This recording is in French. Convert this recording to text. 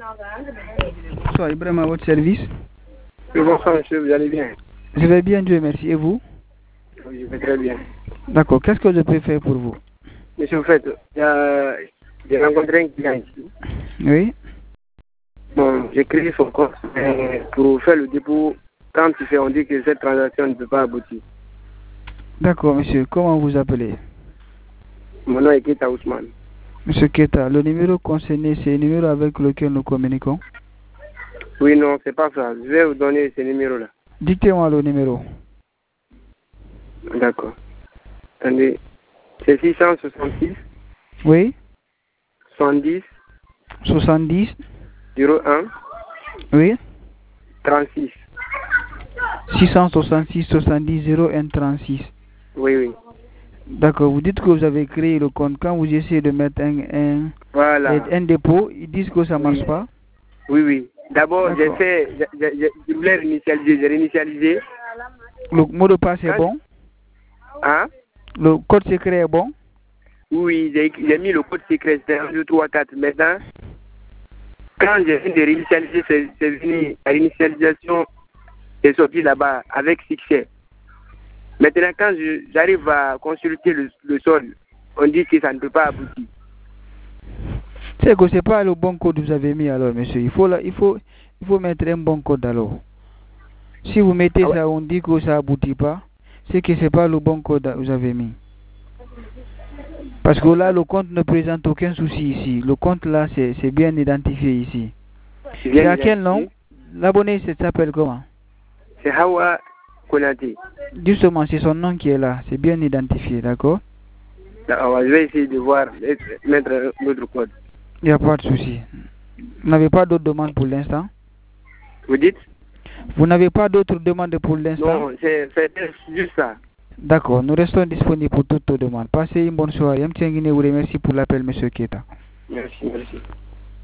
Bonsoir, Ibrahim, à votre service. Bonsoir, monsieur, vous allez bien? Je vais bien, Dieu merci. Et vous? Oui, je vais très bien. D'accord, qu'est-ce que je peux faire pour vous? Monsieur, en fait, j'ai rencontré un client ici. Oui. Bon, j'ai créé son compte pour faire le dépôt. Quand tu fais, on dit que cette transaction ne peut pas aboutir. D'accord, monsieur. Comment vous appelez? Mon nom est Keta Ousmane. Monsieur Keta, le numéro concerné, c'est le numéro avec lequel nous communiquons? Oui, non, c'est pas ça. Je vais vous donner ce numéro-là. Dictez-moi le numéro. D'accord. Attendez. C'est 666. Oui. 70. 70. 01. Oui. 36. 666 70 01 36. Oui, oui. D'accord, vous dites que vous avez créé le compte. Quand vous essayez de mettre un dépôt, ils disent que ça ne marche pas? Oui, oui. D'abord, je voulais réinitialiser. J'ai réinitialisé. Le mot de passe est bon? Hein? Le code secret est bon? Oui, j'ai mis le code secret, c'était 1, 2, 3, 4. Maintenant, quand j'ai fini de réinitialiser, c'est venu, la réinitialisation est sortie là-bas avec succès. Maintenant, quand j'arrive à consulter le sol, on dit que ça ne peut pas aboutir. C'est que ce n'est pas le bon code que vous avez mis alors, monsieur. Il faut mettre un bon code alors. Si vous mettez ça, on dit que ça n'aboutit pas, c'est que ce n'est pas le bon code que vous avez mis. Parce que là, le compte ne présente aucun souci ici. Le compte là, c'est bien identifié ici. C'est à quel nom? L'abonné s'appelle comment? C'est Hawa Konate. Justement, c'est son nom qui est là. C'est bien identifié, d'accord? Je vais essayer de voir, mettre notre code. Il n'y a pas de souci. Vous n'avez pas d'autres demandes pour l'instant? Vous dites? Vous n'avez pas d'autres demandes pour l'instant? Non, c'est juste ça. D'accord, nous restons disponibles pour toutes vos demandes. Passez une bonne soirée. M. Nguine vous remercie pour l'appel, M. Keta. Merci, merci.